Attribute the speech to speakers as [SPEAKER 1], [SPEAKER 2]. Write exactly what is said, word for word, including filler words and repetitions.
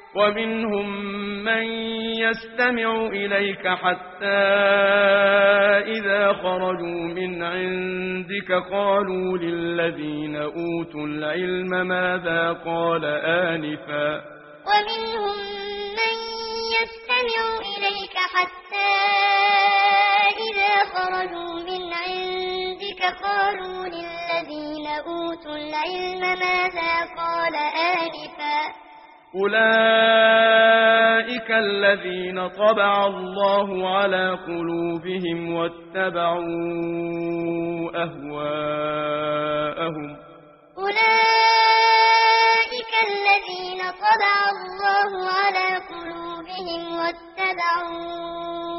[SPEAKER 1] ومنهم من يستمع إليك حتى إذا خرجوا من عندك قالوا للذين أوتوا العلم ماذا قال آنفا
[SPEAKER 2] ومنهم من يستمع إليك حتى إذا خرجوا من عندك قالوا للذين أوتوا العلم ماذا قال آنفا
[SPEAKER 1] أولئك الذين طبع الله على قلوبهم واتبعوا أهواءهم
[SPEAKER 2] أولئك الذين طبع الله على قلوبهم واتبعوا